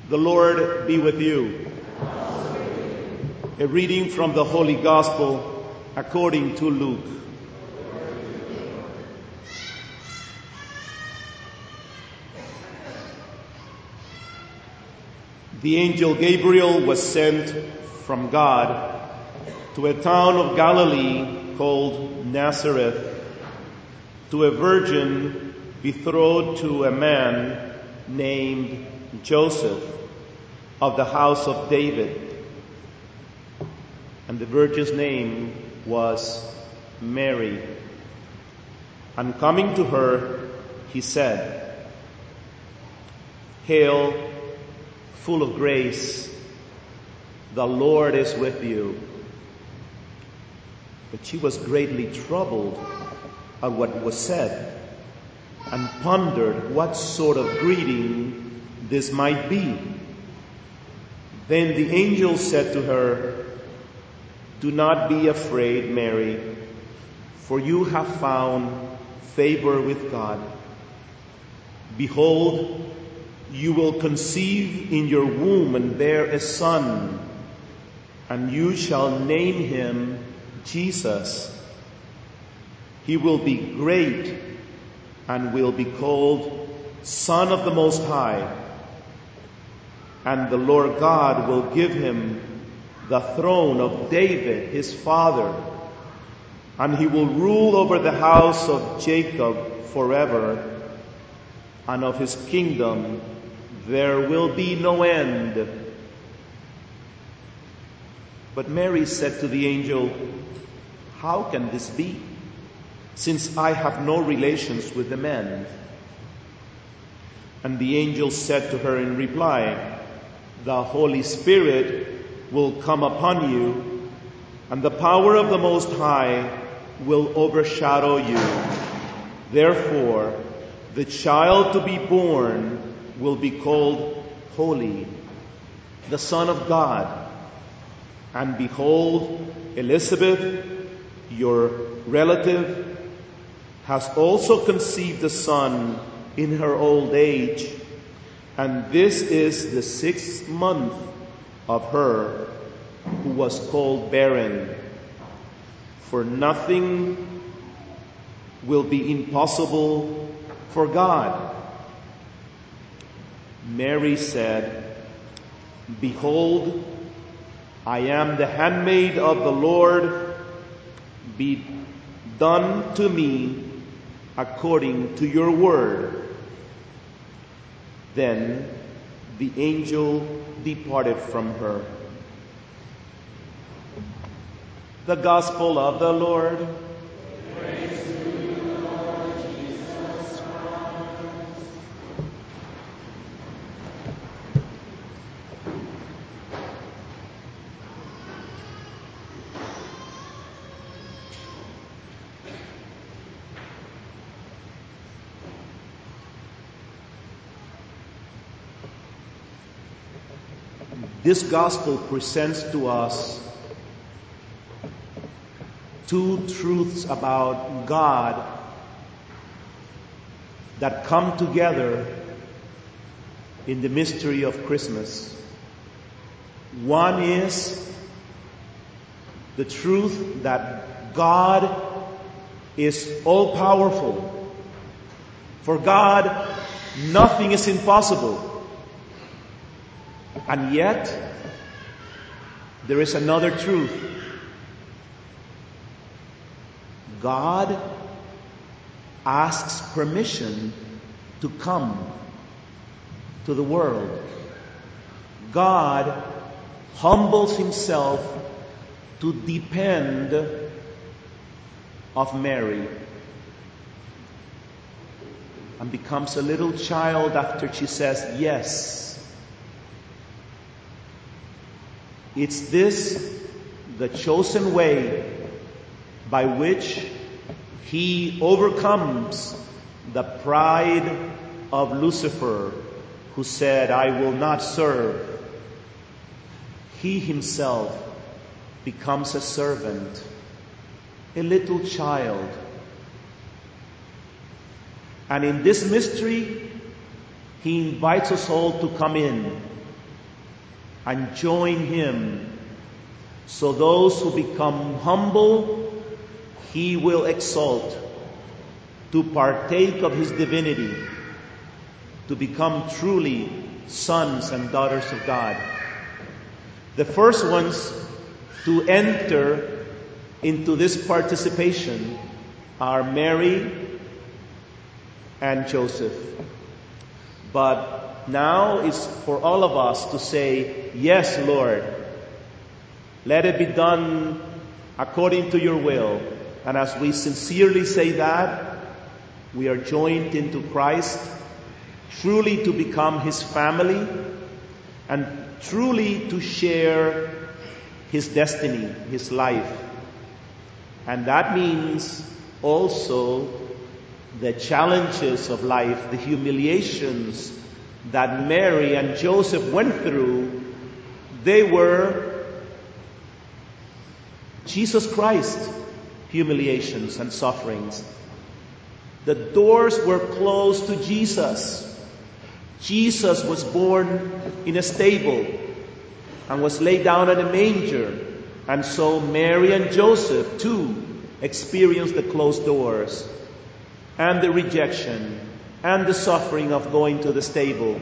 The Lord be with you. A reading from the Holy Gospel according to Luke. The angel Gabriel was sent from God to a town of Galilee called Nazareth, to a virgin betrothed to a man named Joseph of the house of David. And the virgin's name was Mary. And coming to her, he said, "Hail, full of grace, the Lord is with you." But she was greatly troubled at what was said, and pondered what sort of greeting this might be. Then the angel said to her, "Do not be afraid, Mary, for you have found favor with God. Behold, you will conceive in your womb and bear a son, and you shall name him Jesus. He will be great and will be called Son of the Most High. And the Lord God will give him the throne of David, his father, and he will rule over the house of Jacob forever, and of his kingdom there will be no end." But Mary said to the angel, "How can this be, since I have no relations with the men?" And the angel said to her in reply, "The Holy Spirit will come upon you, and the power of the Most High will overshadow you. Therefore, the child to be born will be called Holy, the Son of God. And behold, Elizabeth, your relative, has also conceived a son in her old age, and this is the 6th month of her who was called barren. For nothing will be impossible for God." Mary said, "Behold, I am the handmaid of the Lord. Be done to me according to your word." Then the angel departed from her. The Gospel of the Lord. Praise to you, Lord Jesus Christ. This gospel presents to us two truths about God that come together in the mystery of Christmas. One is the truth that God is all-powerful. For God, nothing is impossible. And yet, there is another truth. God asks permission to come to the world. God humbles himself to depend of Mary and becomes a little child after she says yes. It's this, the chosen way by which he overcomes the pride of Lucifer, who said, "I will not serve." He himself becomes a servant, a little child. And in this mystery, he invites us all to come in, and join him. So those who become humble, he will exalt to partake of his divinity, to become truly sons and daughters of God. The first ones to enter into this participation are Mary and Joseph. But now it's for all of us to say, yes, Lord, let it be done according to your will. And as we sincerely say that, we are joined into Christ, truly to become his family and truly to share his destiny, his life. And that means also the challenges of life, the humiliations that Mary and Joseph went through. They were Jesus Christ's humiliations and sufferings. The doors were closed to Jesus. Jesus was born in a stable and was laid down in a manger. And so Mary and Joseph too experienced the closed doors and the rejection and the suffering of going to the stable.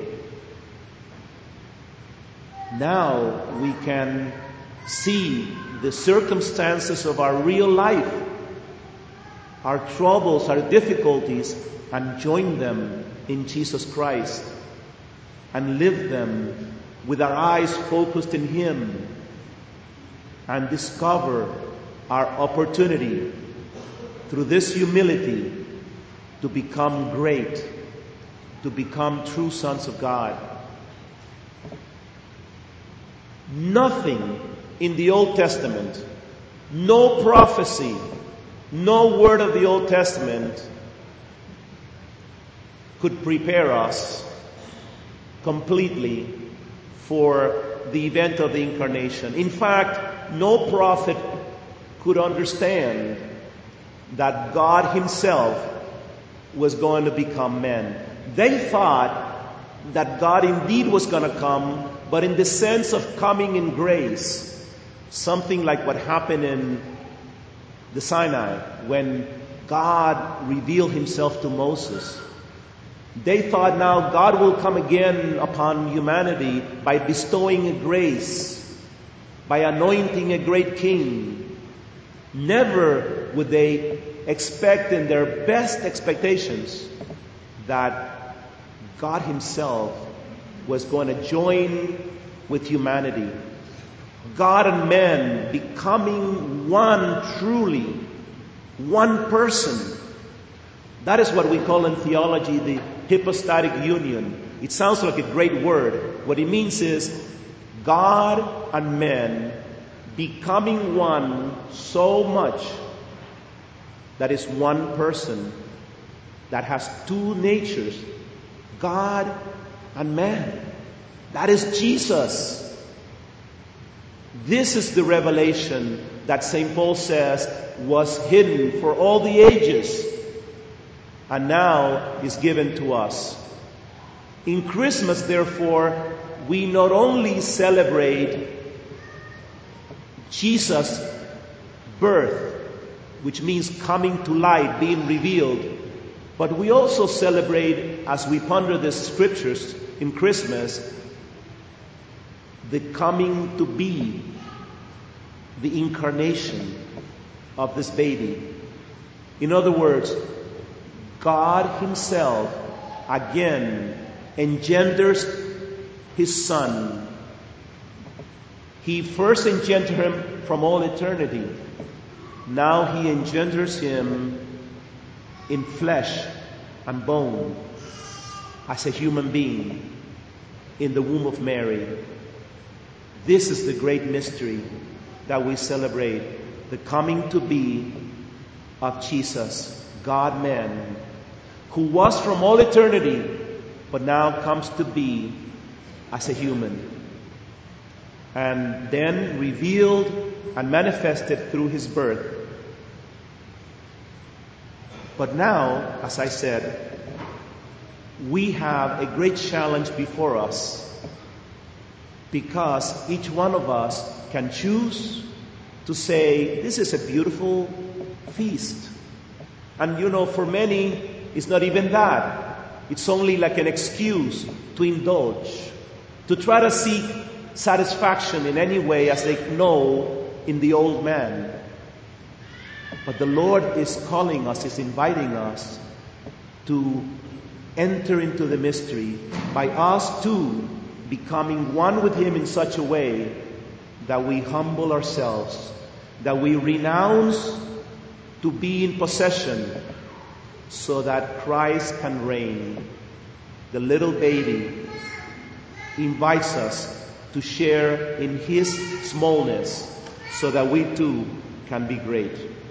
Now we can see the circumstances of our real life, our troubles, our difficulties, and join them in Jesus Christ and live them with our eyes focused in him and discover our opportunity through this humility to become great, to become true sons of God. Nothing in the Old Testament, no prophecy, no word of the Old Testament could prepare us completely for the event of the incarnation. In fact, no prophet could understand that God himself was going to become man. They thought that God indeed was going to come, but in the sense of coming in grace, something like what happened in the Sinai when God revealed himself to Moses. They thought now God will come again upon humanity by bestowing a grace, by anointing a great king. Never would they expect in their best expectations that God himself was going to join with humanity. God and man becoming one truly, one person. That is what we call in theology the hypostatic union. It sounds like a great word. What it means is God and man becoming one so much that is one person that has two natures, God and man. That is Jesus. This is the revelation that St. Paul says was hidden for all the ages and now is given to us. In Christmas, therefore, we not only celebrate Jesus' birth, which means coming to light, being revealed, but we also celebrate, as we ponder the scriptures in Christmas, the coming to be, the incarnation of this baby. In other words, God himself again engenders his Son. He first engendered him from all eternity. Now he engenders him in flesh and bone as a human being in the womb of Mary. This is the great mystery that we celebrate, the coming to be of Jesus, God-man, who was from all eternity, but now comes to be as a human, and then revealed and manifested through his birth. But now, as I said, we have a great challenge before us. because each one of us can choose to say, this is a beautiful feast. And for many, it's not even that. It's only like an excuse to indulge, to try to seek satisfaction in any way as they know in the old man. But the Lord is calling us, is inviting us to enter into the mystery by us too becoming one with Him in such a way that we humble ourselves, that we renounce to be in possession so that Christ can reign. The little baby invites us to share in His smallness so that we too can be great.